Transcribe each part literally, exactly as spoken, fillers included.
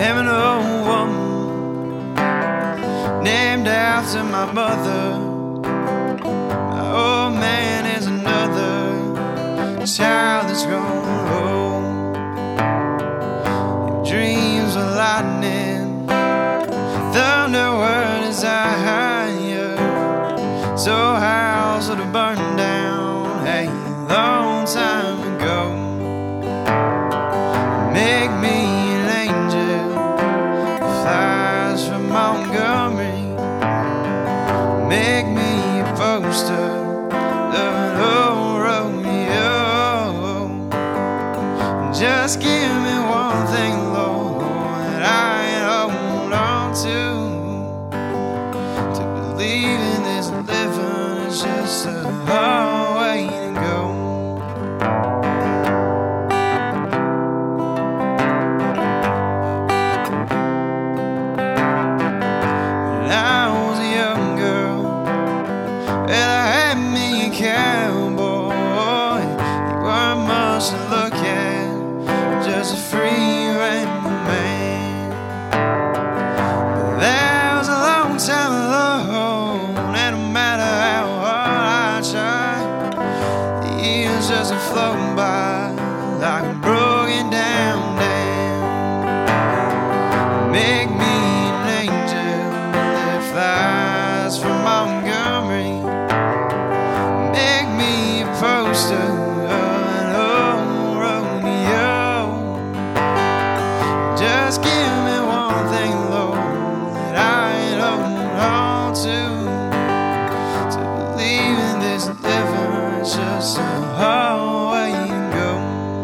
am an old woman named after my mother. My old man is another child that's grown old. Your dreams are lightning, thunder word is higher. So house would have burned down a long time ago. Make me an angel who flies from Montgomery. Make me a poster of an old Romeo. Just give me one thing, Lord, that I can hold on to. To believe in this living is just a hard way to go. Cowboy, you weren't much to look at, just a free random man. But that was a long time alone, and no matter how hard I tried, the years just floating by like a broken down dam. Make me an angel that flies from Montgomery. Poster of an old Romeo. Just give me one thing, Lord, that I can hold on to. To believe in this living is just a hard way to go.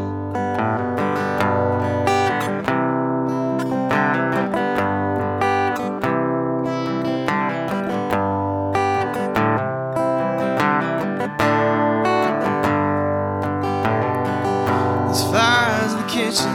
There's flies in the kitchen,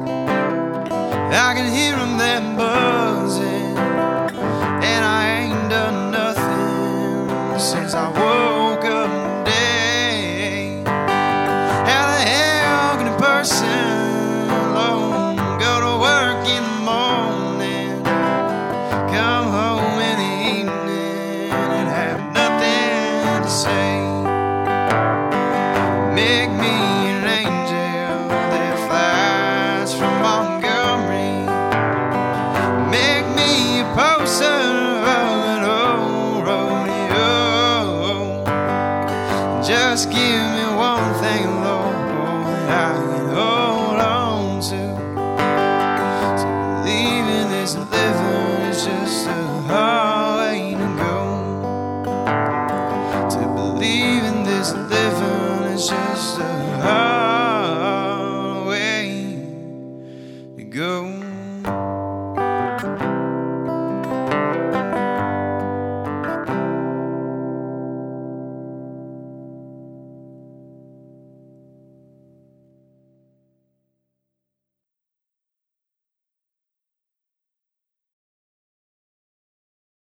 I can hear them then buzzing, and I ain't done nothing since I woke up today. How the hell can a person alone go to work in the morning, come home in the evening, and have nothing to say? Make me an angel that flies from Montgomery. Make me a poster of an old rodeo. Just give me one thing, Lord, that I can hold on to. To believe in this living is just a hard way to go. To believe in this living is just a hard